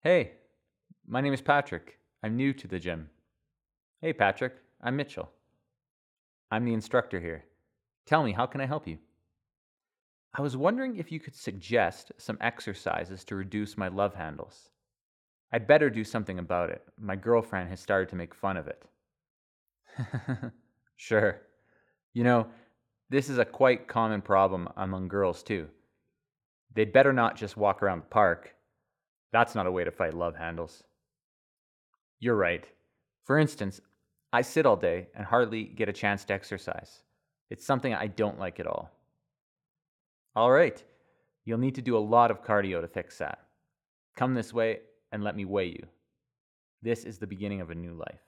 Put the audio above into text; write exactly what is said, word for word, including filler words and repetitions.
Hey, my name is Patrick. I'm new to the gym. Hey, Patrick, I'm Mitchell. I'm the instructor here. Tell me, how can I help you? I was wondering if you could suggest some exercises to reduce my love handles. I'd better do something about it. My girlfriend has started to make fun of it. Sure. You know, this is a quite common problem among girls, too. They'd better not just walk around the park. That's not a way to fight love handles. You're right. For instance, I sit all day and hardly get a chance to exercise. It's something I don't like at all. All right, you'll need to do a lot of cardio to fix that. Come this way and let me weigh you. This is the beginning of a new life.